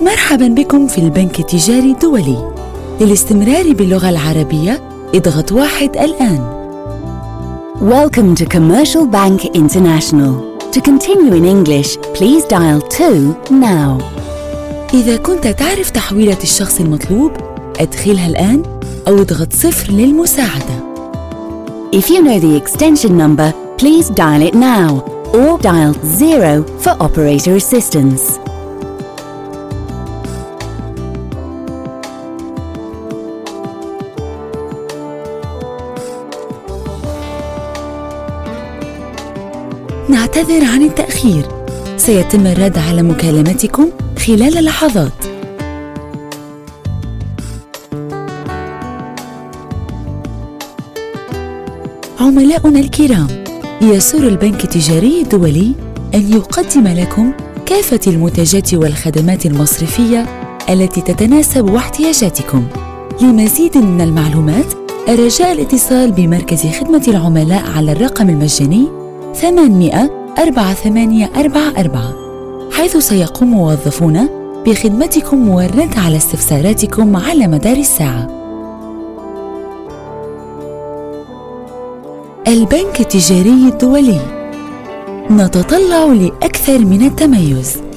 مرحباً بكم في البنك التجاري الدولي. للاستمرار باللغة العربية اضغط 1 الآن. Welcome to Commercial Bank International. To continue in English, please dial 2 now. إذا كنت تعرف تحويلة الشخص المطلوب أدخلها الآن أو اضغط 0 للمساعدة. If you know the extension number, please dial it now or dial 0 for operator assistance. نعتذر عن التأخير، سيتم الرد على مكالمتكم خلال لحظات. عملاؤنا الكرام، يسر البنك التجاري الدولي أن يقدم لكم كافة المنتجات والخدمات المصرفية التي تتناسب واحتياجاتكم. لمزيد من المعلومات الرجاء الاتصال بمركز خدمة العملاء على الرقم المجاني 800-4844، حيث سيقوم موظفون بخدمتكم والرد على استفساراتكم على مدار الساعة. البنك التجاري الدولي، نتطلع لأكثر من التميز.